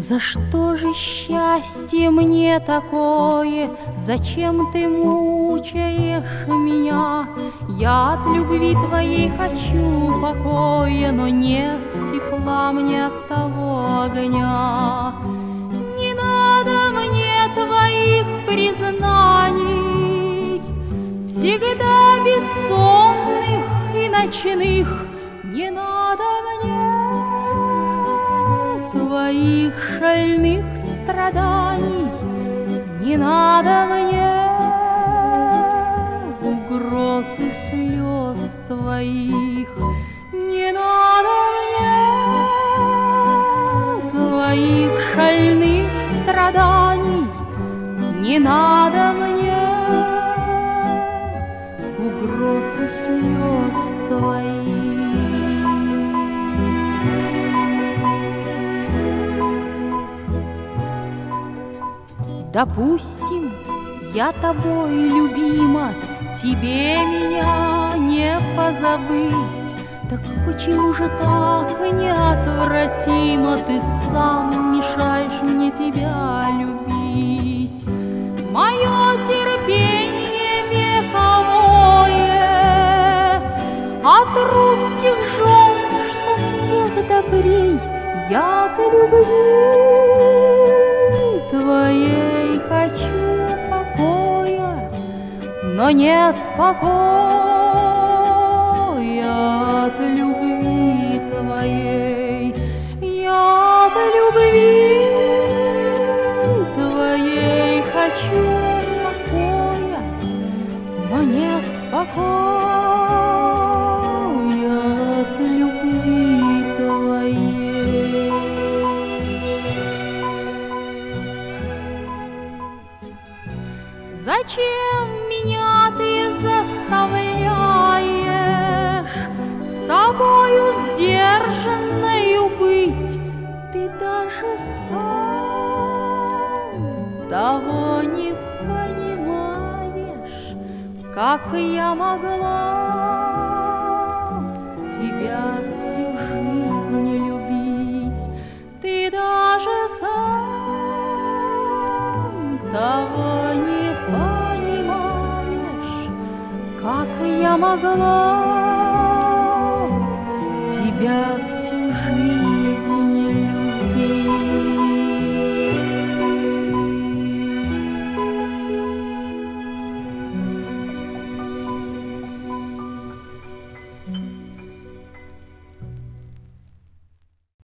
За что же счастье мне такое? Зачем ты мучаешь меня? Я от любви твоей хочу покоя, но нет тепла мне от того огня. Не надо мне твоих признаний, всегда бессонных и ночных. Не надо мне твоих шальных страданий, не надо мне угроз и слез твоих, не надо мне твоих шальных страданий, не надо мне угроз и слез твоих. Допустим, я тобой любима, тебе меня не позабыть. Так почему же так неотвратимо ты сам мешаешь мне тебя любить? Мое терпение вековое от русских жен, что всех добрей, я от любви твоей хочу покоя, но нет покоя от любви твоей. Я от любви твоей хочу покоя, но нет покоя от любви твоей. Зачем меня ты заставляешь с тобою сдержанною быть? Ты даже сам того не понимаешь, как я могла тебя всю жизнь любить. Ты даже сам того не понимаешь, как я могла тебя